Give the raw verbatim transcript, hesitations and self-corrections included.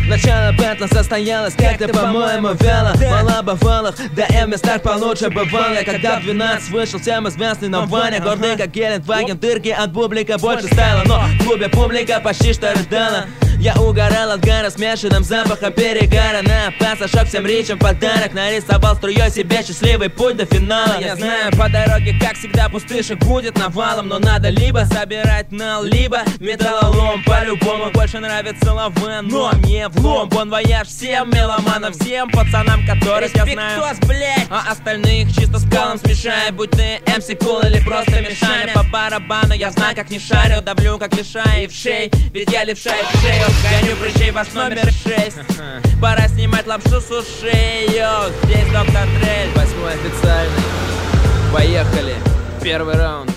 Начало бэтла состоялось как-то, по-моему, вяло. Мало бывалых, да и в местах получше бывало. Когда в двенадцать вышел всем известный нам Ваня, гордый как Гелендваген, дырки от бублика больше стало. Но в клубе публика почти что рыдала. Я угорал от гара, смешанным запахом перегара. На пассажок всем речам подарок. Нарисовал струей себе счастливый путь до финала. Я знаю, по дороге, как всегда, пустышек будет навалом. Но надо либо собирать нал, либо металлолом. По-любому больше нравится лавен, но не влом. Бон вояж всем меломанам, всем пацанам, которых я знаю, блядь. А остальных чисто скалом смешай. Будь ты эм си Cool или просто мешай. По барабану я знаю, как не шарю. Давлю, как лишай в шей, ведь я левша в шею. Гоню прыщей, вас номер шесть. Пора снимать лапшу с ушей. Йоу, здесь доктор Дрель. Восьмой официальный. Поехали. Первый раунд.